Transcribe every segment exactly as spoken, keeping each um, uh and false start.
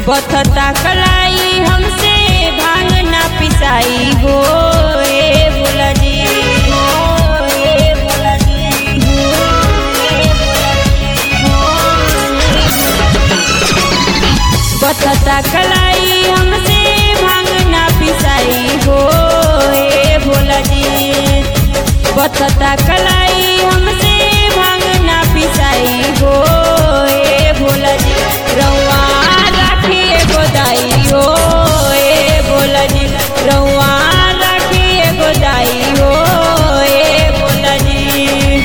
बथता कलाई हमसे भांग ना पिसाई हो ए भोला जी हो ए भोला जी हो ए बथता कलाई हमसे भांग ना पिसाई हो ए भोला जी बथता कलाई हमसे भांग ना पिसाई हो ए भोला जी रउआ राखिए गोदाई हो ए भोला जी रउआ राखिए गोदाई हो ए भोला जी।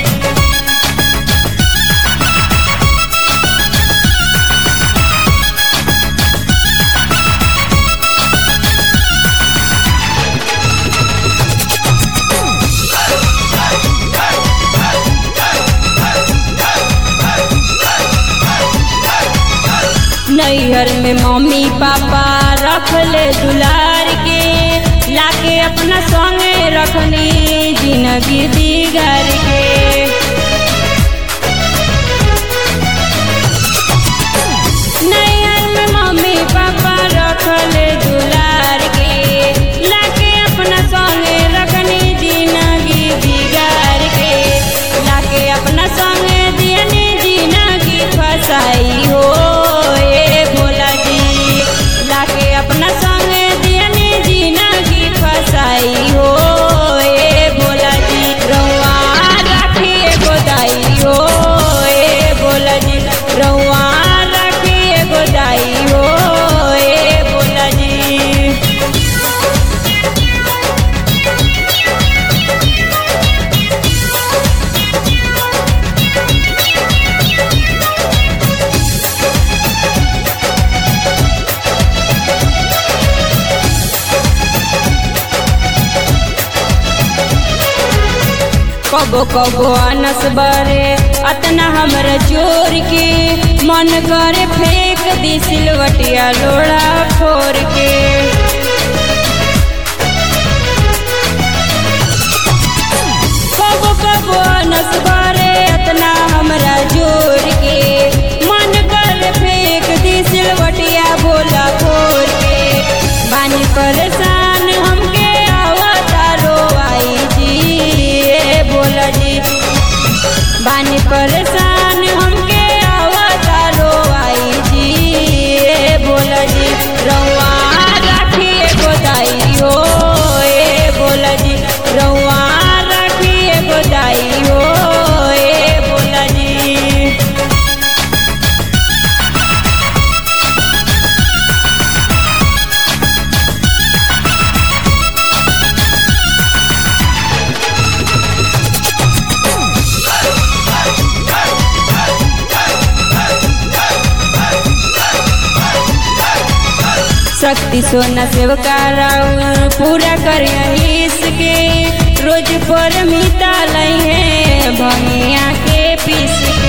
नैहर में मम्मी पापा रखले दुलार के लाके अपना संगे रखनी जिंदगी बिगाड़ के नैहर में मम्मी पापा रखले दुलार के लाके अपना संगे रखनी जिंदगी बिगाड़ के लाके अपना संगे दियनी जिंदगी फसाई हो अपना संगे दियनी जिंदगी फसाई हो ए भोला जी रउआ राखिए गोदाई हो ए भोला जी रउआ राखिए गोदाई हो ए भोला जी। कबो कबो अनस बरे अतना हमरा जोर के मन करे फेंक दी सिलवटिया लोड़ा फोर के कबो कबो अनस बरे अतना हमरा जोर के मन करे फेंक दी सिलवटिया बोला फोर के बानी परेशान हमके आवता रोवाई जी भोला जी बानी परेशान हमके आवता रोवाई जी भोला जी रउआ राखिए गोदाई हो ए भोला जी रउआ राखिए गोदाई हो ए भोला जी। शक्ति सोना सेवका राउर पूरा करिए इसके रोज पर मिटा लई है भंगिया के पीस